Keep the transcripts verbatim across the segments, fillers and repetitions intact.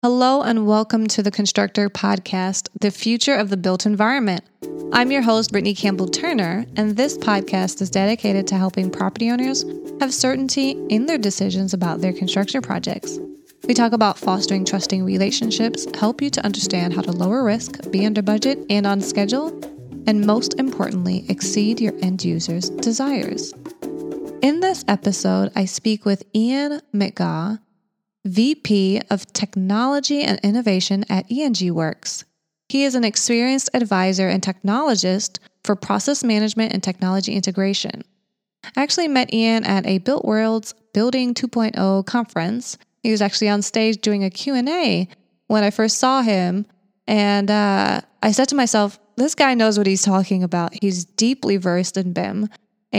Hello and welcome to the Constructor Podcast, the future of the built environment. I'm your host, Brittany Campbell Turner, and this podcast is dedicated to helping property owners have certainty in their decisions about their construction projects. We talk about fostering trusting relationships, help you to understand how to lower risk, be under budget and on schedule, and most importantly, exceed your end users' desires. In this episode, I speak with Ian McGaugh, V P of Technology and Innovation at E N G Works. He is an experienced advisor and technologist for process management and technology integration. I actually met Ian at a Built World's Building two point oh conference. He was actually on stage doing a Q and A when I first saw him, and uh, I said to myself, this guy knows what he's talking about. He's deeply versed in B I M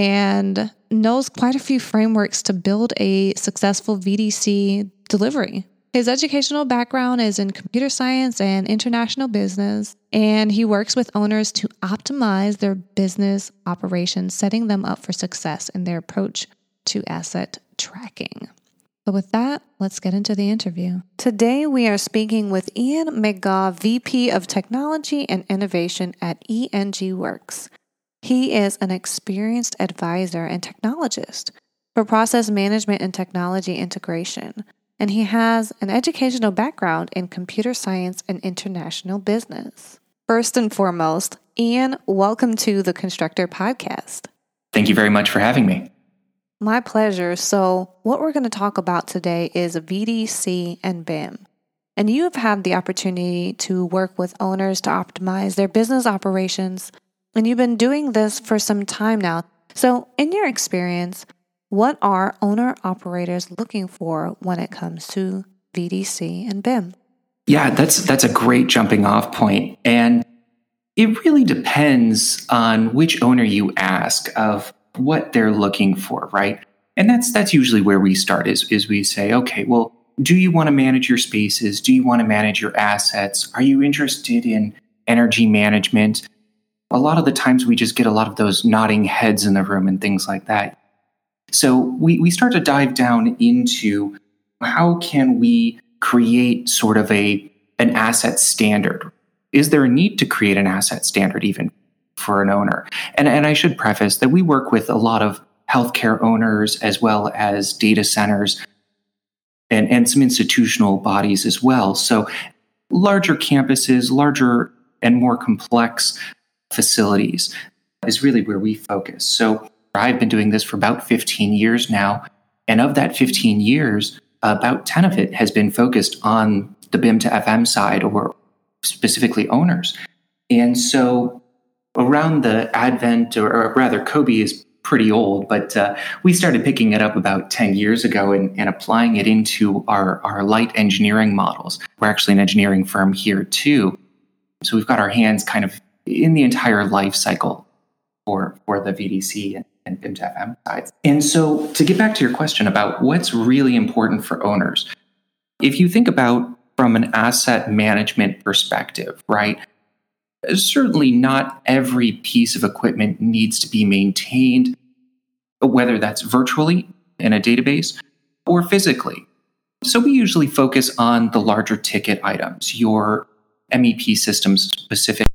and knows quite a few frameworks to build a successful V D C delivery. His educational background is in computer science and international business, and he works with owners to optimize their business operations, setting them up for success in their approach to asset tracking. So with that, let's get into the interview. Today, we are speaking with Ian McGaugh, V P of Technology and Innovation at E N G Works. He is an experienced advisor and technologist for process management and technology integration, and he has an educational background in computer science and international business. First and foremost, Ian, welcome to the Constructor Podcast. Thank you very much for having me. My pleasure. So what we're going to talk about today is V D C and B I M. And you have had the opportunity to work with owners to optimize their business operations, and you've been doing this for some time now. So in your experience, what are owner-operators looking for when it comes to V D C and B I M? Yeah, that's that's a great jumping off point. And it really depends on which owner you ask of what they're looking for, right? And that's that's usually where we start is, is we say, okay, well, do you want to manage your spaces? Do you want to manage your assets? Are you interested in energy management? A lot of the times we just get a lot of those nodding heads in the room and things like that. So we, we start to dive down into how can we create sort of a an asset standard? Is there a need to create an asset standard even for an owner? And, and I should preface that we work with a lot of healthcare owners as well as data centers and, and some institutional bodies as well. So larger campuses, larger and more complex facilities is really where we focus. So I've been doing this for about fifteen years now. And of that fifteen years, about ten of it has been focused on the B I M to F M side, or specifically owners. And so around the advent, or, or rather, Kobe is pretty old, but uh, we started picking it up about ten years ago and, and applying it into our, our light engineering models. We're actually an engineering firm here too. So we've got our hands kind of in the entire life cycle for, for the V D C and, and B I M to F M sides. And so to get back to your question about what's really important for owners, if you think about from an asset management perspective, right? Certainly not every piece of equipment needs to be maintained, whether that's virtually in a database or physically. So we usually focus on the larger ticket items, your M E P systems specific